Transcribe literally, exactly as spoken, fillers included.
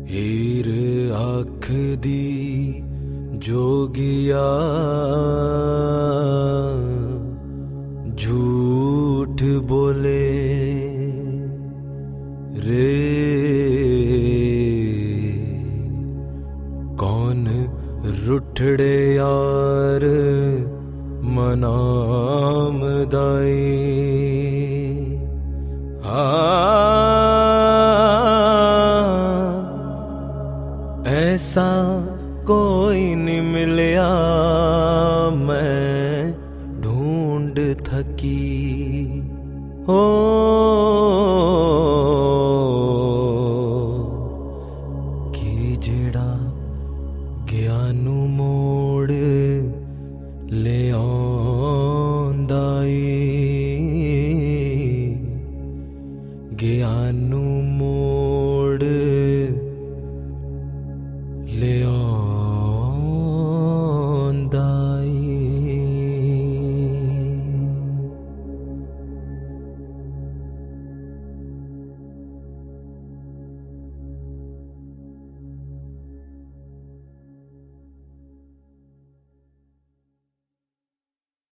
हीर आँख दी जोगिया झूठ बोले रे, कौन रुठड़े यार मनाम दाई। ऐसा कोई नहीं मिलया मैं ढूंढ थकी हो, कि जेड़ा ज्ञानू मो